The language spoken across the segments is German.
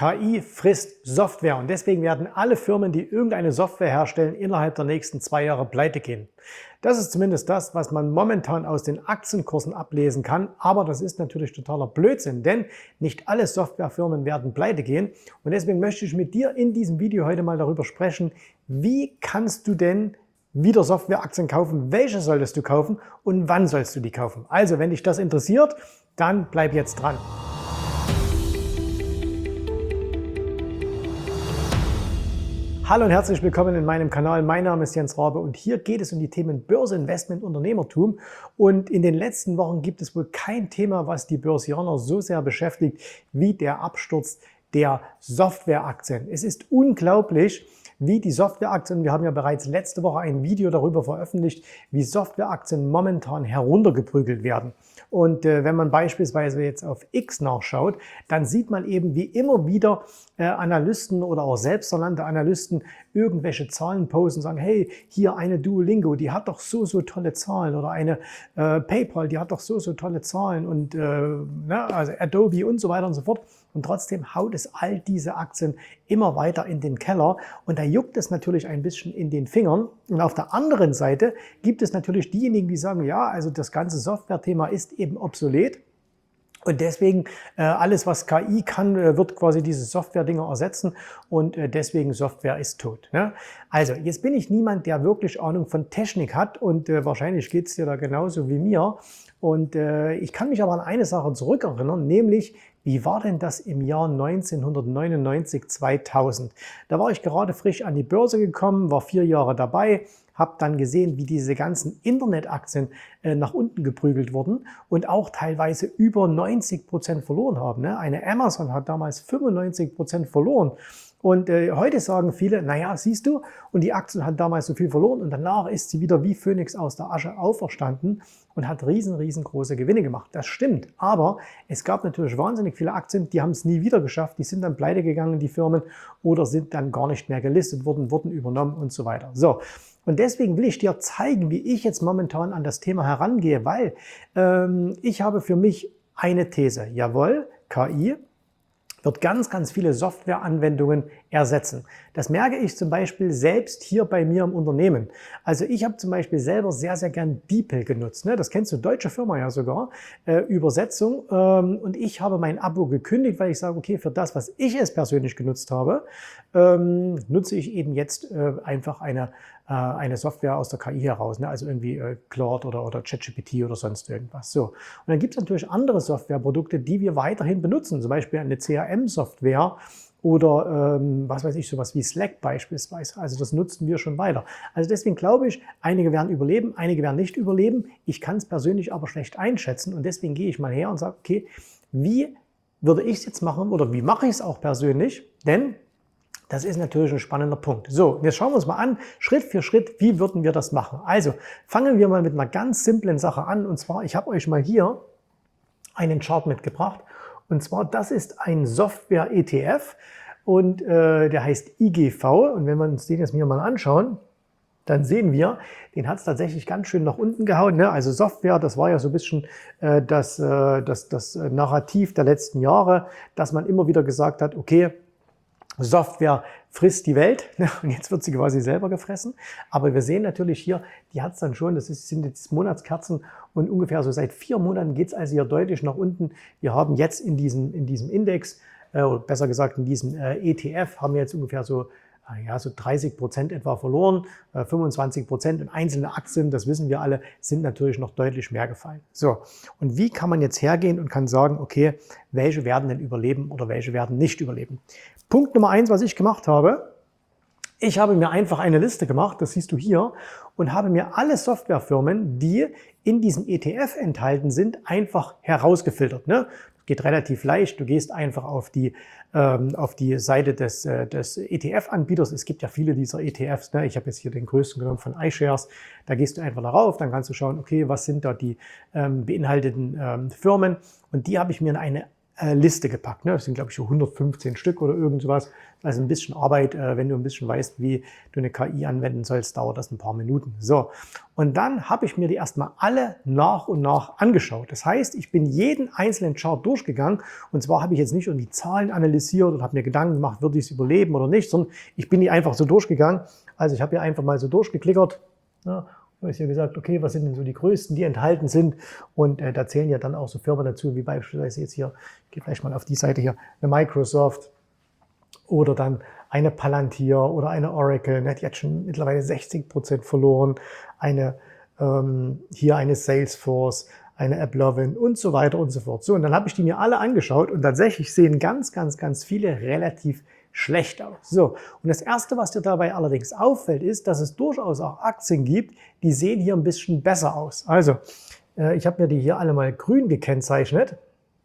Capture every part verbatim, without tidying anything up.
K I frisst Software und deswegen werden alle Firmen, die irgendeine Software herstellen, innerhalb der nächsten zwei Jahre pleite gehen. Das ist zumindest das, was man momentan aus den Aktienkursen ablesen kann, aber das ist natürlich totaler Blödsinn, denn nicht alle Softwarefirmen werden pleite gehen und deswegen möchte ich mit dir in diesem Video heute mal darüber sprechen, wie kannst du denn wieder Softwareaktien kaufen, welche solltest du kaufen und wann sollst du die kaufen. Also, wenn dich das interessiert, dann bleib jetzt dran. Hallo und herzlich willkommen in meinem Kanal. Mein Name ist Jens Rabe und hier geht es um die Themen Börse, Investment, Unternehmertum. Und in den letzten Wochen gibt es wohl kein Thema, was die Börsianer so sehr beschäftigt wie der Absturz der Softwareaktien. Es ist unglaublich, wie die Softwareaktien, wir haben ja bereits letzte Woche ein Video darüber veröffentlicht, wie Softwareaktien momentan heruntergeprügelt werden. Und äh, wenn man beispielsweise jetzt auf X nachschaut, dann sieht man eben, wie immer wieder äh, Analysten oder auch selbsternannte Analysten irgendwelche Zahlen posten und sagen, hey, hier eine Duolingo, die hat doch so, so tolle Zahlen, oder eine äh, PayPal, die hat doch so, so tolle Zahlen, und äh, ne, also Adobe und so weiter und so fort. Und trotzdem haut es all diese Aktien immer weiter in den Keller und da juckt es natürlich ein bisschen in den Fingern. Und auf der anderen Seite gibt es natürlich diejenigen, die sagen, ja, also das ganze Software-Thema ist eben obsolet. Und deswegen, äh, alles was K I kann, äh, wird quasi diese Software-Dinger ersetzen und äh, deswegen Software ist tot. Ne? Also, jetzt bin ich niemand, der wirklich Ahnung von Technik hat und äh, wahrscheinlich geht es dir da genauso wie mir. Und äh, ich kann mich aber an eine Sache zurückerinnern, nämlich, wie war denn das im Jahr neunzehnhundertneunundneunzig, zweitausend? Da war ich gerade frisch an die Börse gekommen, war vier Jahre dabei, habe dann gesehen, wie diese ganzen Internetaktien äh, nach unten geprügelt wurden und auch teilweise über neunzig Prozent verloren haben. Ne? Eine Amazon hat damals fünfundneunzig Prozent verloren. Und äh, heute sagen viele, naja, siehst du, und die Aktien hat damals so viel verloren und danach ist sie wieder wie Phönix aus der Asche auferstanden und hat riesen, riesengroße Gewinne gemacht. Das stimmt, aber es gab natürlich wahnsinnig viele Aktien, die haben es nie wieder geschafft, die sind dann pleite gegangen, die Firmen, oder sind dann gar nicht mehr gelistet worden, wurden übernommen und so weiter. So. Und deswegen will ich dir zeigen, wie ich jetzt momentan an das Thema herangehe, weil ähm, ich habe für mich eine These. Jawohl, K I wird ganz, ganz viele Softwareanwendungen ersetzen. Das merke ich zum Beispiel selbst hier bei mir im Unternehmen. Also ich habe zum Beispiel selber sehr, sehr gern DeepL genutzt. Ne? Das kennst du, deutsche Firma ja sogar, äh, Übersetzung. Ähm, und ich habe mein Abo gekündigt, weil ich sage, okay, für das, was ich es persönlich genutzt habe, ähm, nutze ich eben jetzt äh, einfach eine, äh, eine Software aus der K I heraus. Ne? Also irgendwie äh, Claude oder, oder ChatGPT oder sonst irgendwas. So. Und dann gibt es natürlich andere Softwareprodukte, die wir weiterhin benutzen. Zum Beispiel eine C R M-Software, oder ähm, was weiß ich, sowas wie Slack beispielsweise. Also das nutzen wir schon weiter. Also deswegen glaube ich, einige werden überleben, einige werden nicht überleben. Ich kann es persönlich aber schlecht einschätzen und deswegen gehe ich mal her und sage, okay, wie würde ich es jetzt machen oder wie mache ich es auch persönlich? Denn das ist natürlich ein spannender Punkt. So, jetzt schauen wir uns mal an, Schritt für Schritt, wie würden wir das machen? Also fangen wir mal mit einer ganz simplen Sache an, und zwar, ich habe euch mal hier einen Chart mitgebracht. Und zwar, das ist ein Software-E T F und äh, der heißt I G V. Und wenn wir uns den jetzt hier mal anschauen, dann sehen wir, den hat es tatsächlich ganz schön nach unten gehauen. Ne? Also Software, das war ja so ein bisschen äh, das, äh, das, das Narrativ der letzten Jahre, dass man immer wieder gesagt hat, okay, Software frisst die Welt, und jetzt wird sie quasi selber gefressen. Aber wir sehen natürlich hier, die hat es dann schon, das ist, sind jetzt Monatskerzen, und ungefähr so seit vier Monaten geht es also hier deutlich nach unten. Wir haben jetzt in diesem, in diesem Index, äh, oder besser gesagt in diesem äh, E T F, haben wir jetzt ungefähr so, äh, ja, so dreißig Prozent etwa verloren, äh, fünfundzwanzig Prozent in einzelne Aktien, das wissen wir alle, sind natürlich noch deutlich mehr gefallen. So, und wie kann man jetzt hergehen und kann sagen, okay, welche werden denn überleben oder welche werden nicht überleben? Punkt Nummer eins, was ich gemacht habe, ich habe mir einfach eine Liste gemacht, das siehst du hier, und habe mir alle Softwarefirmen, die in diesem E T F enthalten sind, einfach herausgefiltert. Ne? Geht relativ leicht, du gehst einfach auf die, ähm, auf die Seite des, äh, des E T F-Anbieters. Es gibt ja viele dieser E T Fs, ne? Ich habe jetzt hier den größten genommen von iShares. Da gehst du einfach darauf, dann kannst du schauen, okay, was sind da die ähm, beinhalteten ähm, Firmen, und die habe ich mir in eine äh, Liste gepackt. Ne? Das sind, glaube ich, so hundertfünfzehn Stück oder irgend sowas. Also ein bisschen Arbeit, äh, wenn du ein bisschen weißt, wie du eine K I anwenden sollst, dauert das ein paar Minuten. So, und dann habe ich mir die erstmal alle nach und nach angeschaut. Das heißt, ich bin jeden einzelnen Chart durchgegangen und zwar habe ich jetzt nicht irgendwie Zahlen analysiert und habe mir Gedanken gemacht, würde ich es überleben oder nicht, sondern ich bin die einfach so durchgegangen. Also ich habe hier einfach mal so durchgeklickert. Ja, da ist hier gesagt, okay, was sind denn so die größten, die enthalten sind? Und äh, da zählen ja dann auch so Firmen dazu, wie beispielsweise jetzt hier, ich gehe gleich mal auf die Seite hier, eine Microsoft oder dann eine Palantir oder eine Oracle, ne, die hat schon mittlerweile sechzig Prozent verloren, eine, ähm, hier eine Salesforce, eine AppLovin und so weiter und so fort. So, und dann habe ich die mir alle angeschaut und tatsächlich sehen ganz, ganz, ganz viele relativ schlecht aus. So, und das Erste, was dir dabei allerdings auffällt, ist, dass es durchaus auch Aktien gibt, die sehen hier ein bisschen besser aus. Also, äh, ich habe mir die hier alle mal grün gekennzeichnet.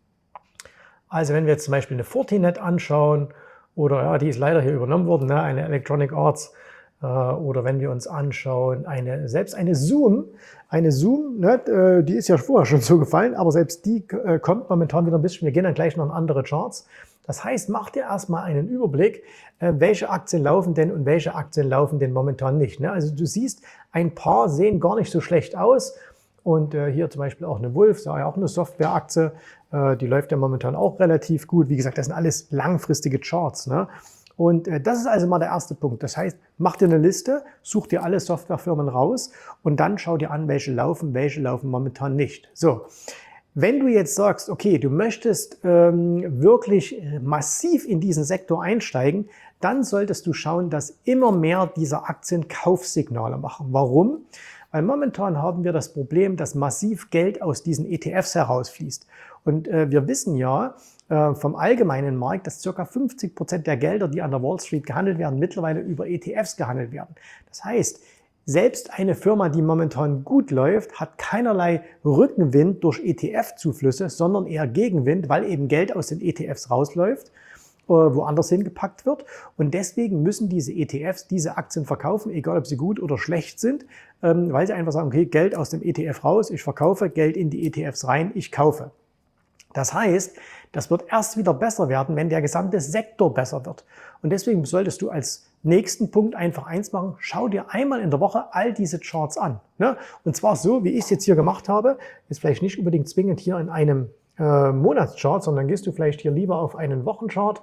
Also, wenn wir jetzt zum Beispiel eine Fortinet anschauen, oder ja, die ist leider hier übernommen worden, ne, eine Electronic Arts, äh, oder wenn wir uns anschauen, eine, selbst eine Zoom, eine Zoom, ne, äh, die ist ja vorher schon so gefallen, aber selbst die äh, kommt momentan wieder ein bisschen, wir gehen dann gleich noch in andere Charts. Das heißt, mach dir erstmal einen Überblick, äh, welche Aktien laufen denn und welche Aktien laufen denn momentan nicht. Ne? Also du siehst, ein paar sehen gar nicht so schlecht aus. Und äh, hier zum Beispiel auch eine Wolf, ja auch eine Softwareaktie, äh, die läuft ja momentan auch relativ gut. Wie gesagt, das sind alles langfristige Charts. Ne? Und äh, das ist also mal der erste Punkt. Das heißt, mach dir eine Liste, such dir alle Softwarefirmen raus und dann schau dir an, welche laufen, welche laufen momentan nicht. So. Wenn du jetzt sagst, okay, du möchtest ähm, wirklich massiv in diesen Sektor einsteigen, dann solltest du schauen, dass immer mehr dieser Aktien Kaufsignale machen. Warum? Weil momentan haben wir das Problem, dass massiv Geld aus diesen E T Fs herausfließt. Und äh, wir wissen ja äh, vom allgemeinen Markt, dass ca. fünfzig Prozent der Gelder, die an der Wall Street gehandelt werden, mittlerweile über E T Fs gehandelt werden. Das heißt, selbst eine Firma, die momentan gut läuft, hat keinerlei Rückenwind durch E T F-Zuflüsse, sondern eher Gegenwind, weil eben Geld aus den E T Fs rausläuft, woanders hingepackt wird. Und deswegen müssen diese E T Fs diese Aktien verkaufen, egal ob sie gut oder schlecht sind, weil sie einfach sagen, okay, Geld aus dem E T F raus, ich verkaufe, Geld in die E T Fs rein, ich kaufe. Das heißt, das wird erst wieder besser werden, wenn der gesamte Sektor besser wird. Und deswegen solltest du als nächsten Punkt einfach eins machen, schau dir einmal in der Woche all diese Charts an. Ne? Und zwar so, wie ich es jetzt hier gemacht habe, ist vielleicht nicht unbedingt zwingend hier in einem äh, Monatschart, sondern gehst du vielleicht hier lieber auf einen Wochenchart.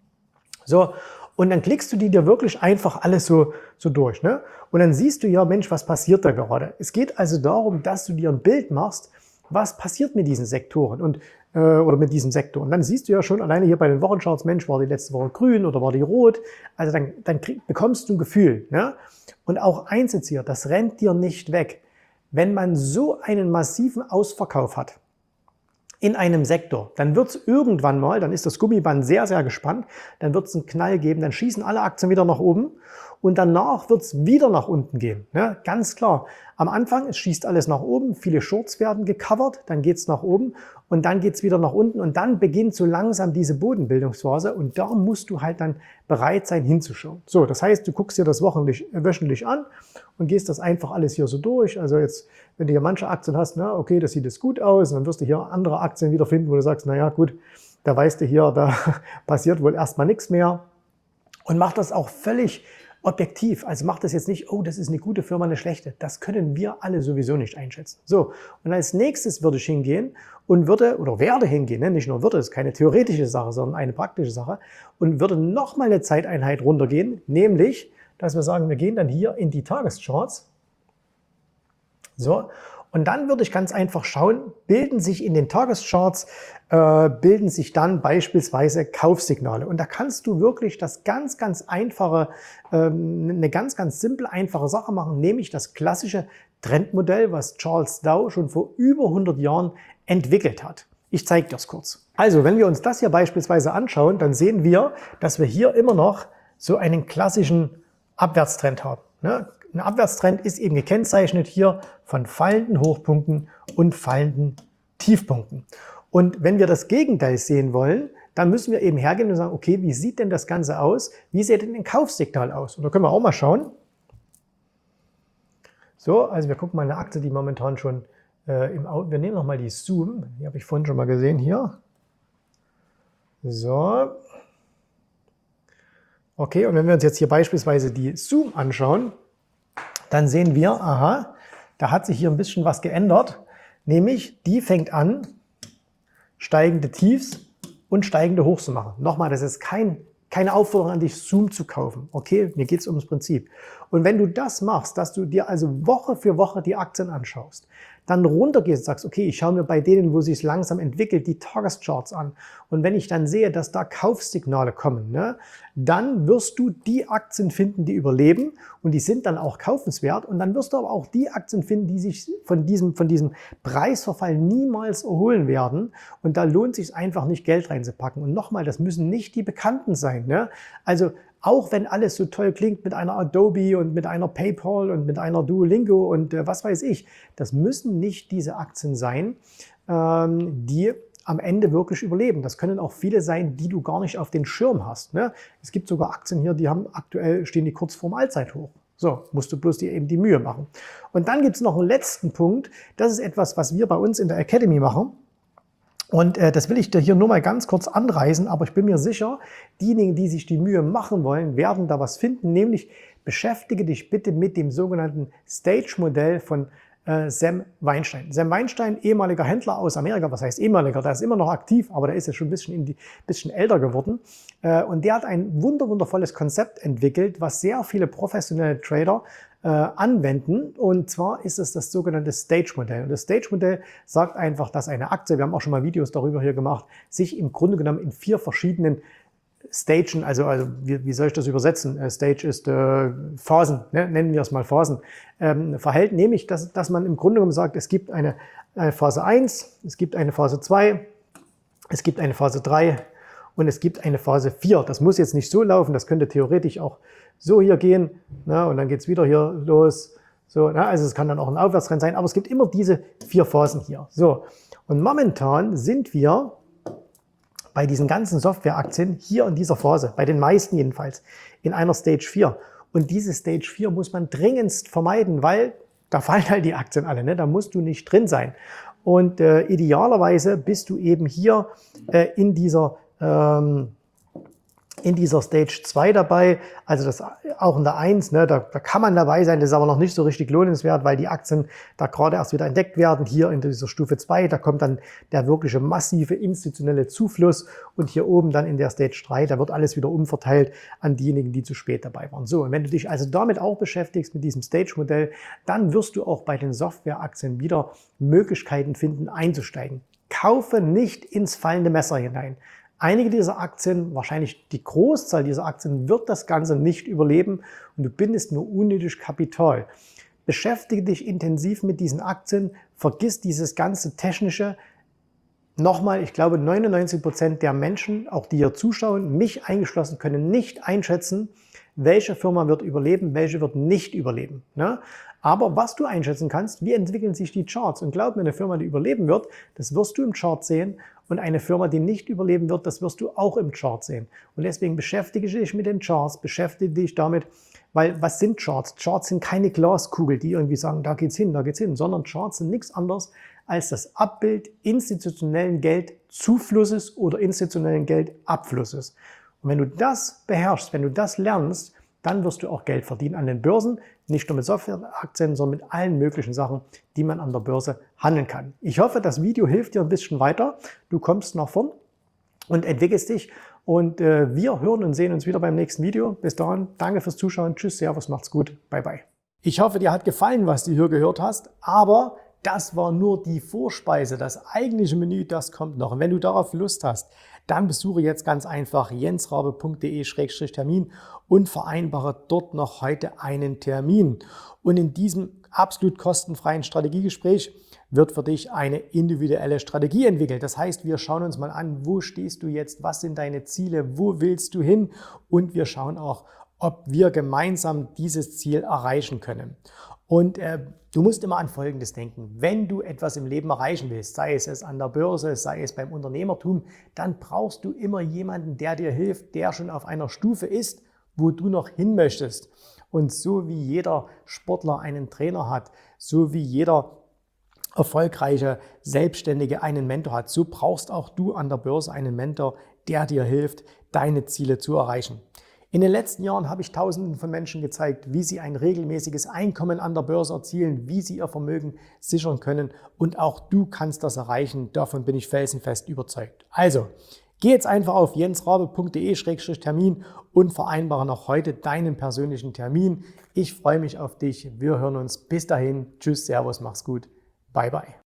So, und dann klickst du die dir wirklich einfach alles so, so durch. Ne? Und dann siehst du ja, Mensch, was passiert da gerade? Es geht also darum, dass du dir ein Bild machst, was passiert mit diesen Sektoren und äh, oder mit diesem Sektor. Und dann siehst du ja schon alleine hier bei den Wochencharts, Mensch, war die letzte Woche grün oder war die rot? Also dann, dann krieg, bekommst du ein Gefühl. Ne? Und auch eins jetzt hier, das rennt dir nicht weg. Wenn man so einen massiven Ausverkauf hat in einem Sektor, dann wird es irgendwann mal, dann ist das Gummiband sehr, sehr gespannt, dann wird es einen Knall geben, dann schießen alle Aktien wieder nach oben und danach wird es wieder nach unten gehen. Ne? Ganz klar. Am Anfang, es schießt alles nach oben, viele Shorts werden gecovert, dann geht es nach oben und dann geht es wieder nach unten und dann beginnt so langsam diese Bodenbildungsphase und da musst du halt dann bereit sein hinzuschauen. So, das heißt, du guckst dir das wöchentlich, wöchentlich an und gehst das einfach alles hier so durch. Also jetzt, wenn du hier manche Aktien hast, na okay, das sieht jetzt gut aus, und dann wirst du hier andere Aktien wiederfinden, wo du sagst, naja gut, da weißt du hier, da passiert wohl erstmal nichts mehr und mach das auch völlig objektiv, also macht das jetzt nicht, oh, das ist eine gute Firma, eine schlechte. Das können wir alle sowieso nicht einschätzen. So, und als nächstes würde ich hingehen und würde, oder werde hingehen, ne? Nicht nur würde, das ist keine theoretische Sache, sondern eine praktische Sache, und würde nochmal eine Zeiteinheit runtergehen, nämlich, dass wir sagen, wir gehen dann hier in die Tagescharts. So, und dann würde ich ganz einfach schauen, bilden sich in den Tagescharts, äh, bilden sich dann beispielsweise Kaufsignale. Und da kannst du wirklich das ganz, ganz einfache, ähm, eine ganz, ganz simple, einfache Sache machen, nämlich das klassische Trendmodell, was Charles Dow schon vor über hundert Jahren entwickelt hat. Ich zeige dir das kurz. Also, wenn wir uns das hier beispielsweise anschauen, dann sehen wir, dass wir hier immer noch so einen klassischen Abwärtstrend haben. Ne? Ein Abwärtstrend ist eben gekennzeichnet hier von fallenden Hochpunkten und fallenden Tiefpunkten. Und wenn wir das Gegenteil sehen wollen, dann müssen wir eben hergehen und sagen, okay, wie sieht denn das Ganze aus? Wie sieht denn ein Kaufsignal aus? Und da können wir auch mal schauen. So, also wir gucken mal eine Aktie, die momentan schon äh, im Auto, wir nehmen nochmal die Zoom, die habe ich vorhin schon mal gesehen hier. So. Okay, und wenn wir uns jetzt hier beispielsweise die Zoom anschauen, dann sehen wir, aha, da hat sich hier ein bisschen was geändert, nämlich die fängt an, steigende Tiefs und steigende Hochs zu machen. Nochmal, das ist kein, keine Aufforderung an dich, Zoom zu kaufen. Okay, mir geht es ums Prinzip. Und wenn du das machst, dass du dir also Woche für Woche die Aktien anschaust, dann runtergehst und sagst, okay, ich schaue mir bei denen, wo sich langsam entwickelt, die Tagescharts an. Und wenn ich dann sehe, dass da Kaufsignale kommen, ne, dann wirst du die Aktien finden, die überleben und die sind dann auch kaufenswert. Und dann wirst du aber auch die Aktien finden, die sich von diesem, von diesem Preisverfall niemals erholen werden. Und da lohnt es sich einfach nicht, Geld reinzupacken. Und nochmal, das müssen nicht die Bekannten sein. Ne? Also auch wenn alles so toll klingt mit einer Adobe und mit einer PayPal und mit einer Duolingo und äh, was weiß ich, das müssen nicht diese Aktien sein, ähm, die am Ende wirklich überleben. Das können auch viele sein, die du gar nicht auf den Schirm hast. Ne? Es gibt sogar Aktien hier, die haben aktuell, stehen die kurz vorm Allzeithoch. So, musst du bloß dir eben die Mühe machen. Und dann gibt es noch einen letzten Punkt. Das ist etwas, was wir bei uns in der Academy machen. Und äh, das will ich dir hier nur mal ganz kurz anreißen, aber ich bin mir sicher, diejenigen, die sich die Mühe machen wollen, werden da was finden, nämlich beschäftige dich bitte mit dem sogenannten Stage-Modell von äh, Sam Weinstein. Sam Weinstein, ehemaliger Händler aus Amerika, was heißt ehemaliger, der ist immer noch aktiv, aber der ist ja schon ein bisschen, in die, bisschen älter geworden. Äh, und der hat ein wunder, wundervolles Konzept entwickelt, was sehr viele professionelle Trader Äh, anwenden. Und zwar ist es das sogenannte Stage-Modell. Und das Stage-Modell sagt einfach, dass eine Aktie, wir haben auch schon mal Videos darüber hier gemacht, sich im Grunde genommen in vier verschiedenen Stagen, also, also wie, wie soll ich das übersetzen? Äh, Stage ist äh, Phasen, ne? Nennen wir es mal Phasen, ähm, verhält, nämlich, dass, dass man im Grunde genommen sagt, es gibt eine, eine Phase eins, es gibt eine Phase zwei, es gibt eine Phase drei und es gibt eine Phase vier. Das muss jetzt nicht so laufen, das könnte theoretisch auch so hier gehen, na, und dann geht es wieder hier los. So, na, also es kann dann auch ein Aufwärtstrend sein, aber es gibt immer diese vier Phasen hier. So, und momentan sind wir bei diesen ganzen Softwareaktien hier in dieser Phase, bei den meisten jedenfalls, in einer Stage vier. Und diese Stage vier muss man dringendst vermeiden, weil da fallen halt die Aktien alle, ne? Da musst du nicht drin sein. Und äh, idealerweise bist du eben hier äh, in dieser ähm, in dieser Stage zwei dabei, also das auch in der eins, ne, da, da kann man dabei sein, das ist aber noch nicht so richtig lohnenswert, weil die Aktien da gerade erst wieder entdeckt werden. Hier in dieser Stufe zwei, da kommt dann der wirkliche massive institutionelle Zufluss und hier oben dann in der Stage drei, da wird alles wieder umverteilt an diejenigen, die zu spät dabei waren. So, und wenn du dich also damit auch beschäftigst, mit diesem Stage-Modell, dann wirst du auch bei den Softwareaktien wieder Möglichkeiten finden, einzusteigen. Kaufe nicht ins fallende Messer hinein. Einige dieser Aktien, wahrscheinlich die Großzahl dieser Aktien, wird das Ganze nicht überleben und du bindest nur unnötig Kapital. Beschäftige dich intensiv mit diesen Aktien, vergiss dieses ganze Technische. Nochmal, ich glaube, neunundneunzig Prozent der Menschen, auch die hier zuschauen, mich eingeschlossen, können nicht einschätzen, welche Firma wird überleben, welche wird nicht überleben. Ne? Aber was du einschätzen kannst, wie entwickeln sich die Charts? Und glaub mir, eine Firma, die überleben wird, das wirst du im Chart sehen. Und eine Firma, die nicht überleben wird, das wirst du auch im Chart sehen. Und deswegen beschäftige dich mit den Charts, beschäftige dich damit, weil was sind Charts? Charts sind keine Glaskugel, die irgendwie sagen, da geht's hin, da geht's hin, sondern Charts sind nichts anderes als das Abbild institutionellen Geldzuflusses oder institutionellen Geldabflusses. Und wenn du das beherrschst, wenn du das lernst, dann wirst du auch Geld verdienen an den Börsen, nicht nur mit Softwareaktien, sondern mit allen möglichen Sachen, die man an der Börse handeln kann. Ich hoffe, das Video hilft dir ein bisschen weiter. Du kommst nach vorn und entwickelst dich. Und äh, wir hören und sehen uns wieder beim nächsten Video. Bis dahin, danke fürs Zuschauen. Tschüss, Servus, macht's gut. Bye, bye. Ich hoffe, dir hat gefallen, was du hier gehört hast, aber das war nur die Vorspeise. Das eigentliche Menü, das kommt noch. Und wenn du darauf Lust hast, dann besuche jetzt ganz einfach jensrabe punkt de Schrägstrich Termin und vereinbare dort noch heute einen Termin. Und in diesem absolut kostenfreien Strategiegespräch wird für dich eine individuelle Strategie entwickelt. Das heißt, wir schauen uns mal an, wo stehst du jetzt, was sind deine Ziele, wo willst du hin, und wir schauen auch, ob wir gemeinsam dieses Ziel erreichen können. Und äh, du musst immer an Folgendes denken: Wenn du etwas im Leben erreichen willst, sei es, es an der Börse, sei es beim Unternehmertum, dann brauchst du immer jemanden, der dir hilft, der schon auf einer Stufe ist, wo du noch hin möchtest. Und so wie jeder Sportler einen Trainer hat, so wie jeder erfolgreiche Selbstständige einen Mentor hat, so brauchst auch du an der Börse einen Mentor, der dir hilft, deine Ziele zu erreichen. In den letzten Jahren habe ich Tausenden von Menschen gezeigt, wie sie ein regelmäßiges Einkommen an der Börse erzielen, wie sie ihr Vermögen sichern können, und auch du kannst das erreichen. Davon bin ich felsenfest überzeugt. Also, geh jetzt einfach auf jensrabe punkt de Schrägstrich Termin und vereinbare noch heute deinen persönlichen Termin. Ich freue mich auf dich. Wir hören uns. Bis dahin. Tschüss, Servus, mach's gut. Bye, bye.